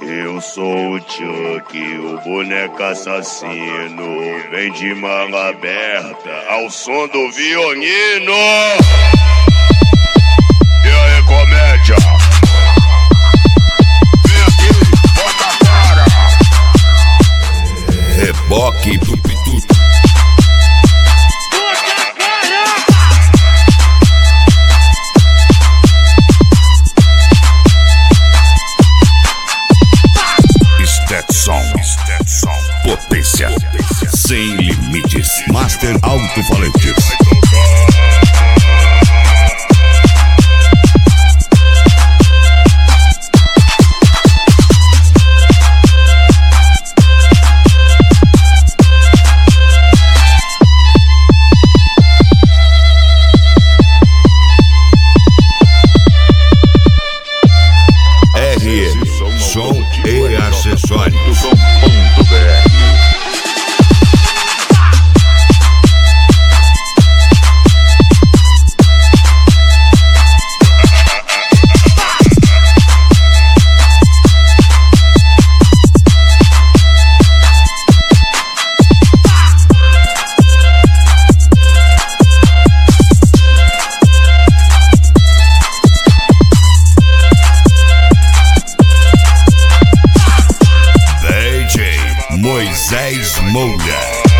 Eu sou o Chuck, o boneco assassino. Vem de manga aberta ao som do violino. E aí, comédia? Vem aqui, bota a cara. Reboque do Pitu. Stetson, potência sem limites. Master Alto-Falantes. RM, som e acessórios. Moisés Moura.